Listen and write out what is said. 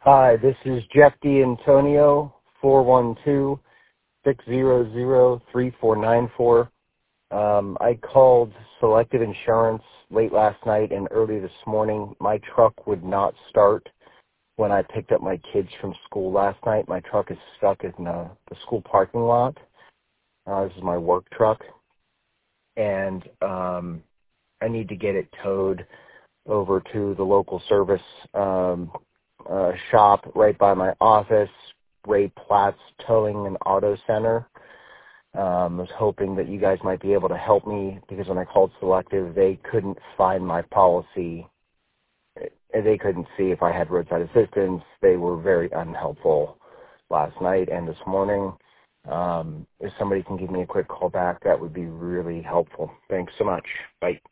Hi, this is Jeff D'Antonio, 412-600-3494. I called Selective Insurance late last night and early this morning. My truck would not start when I picked up my kids from school last night. My truck is stuck in the school parking lot. This is my work truck, and I need to get it towed over to the local service shop right by my office, Ray Platt's Towing and Auto Center. I was hoping that you guys might be able to help me because when I called Selective, they couldn't find my policy. They couldn't see if I had roadside assistance. They were very unhelpful last night and this morning. If somebody can give me a quick call back, that would be really helpful. Thanks so much. Bye.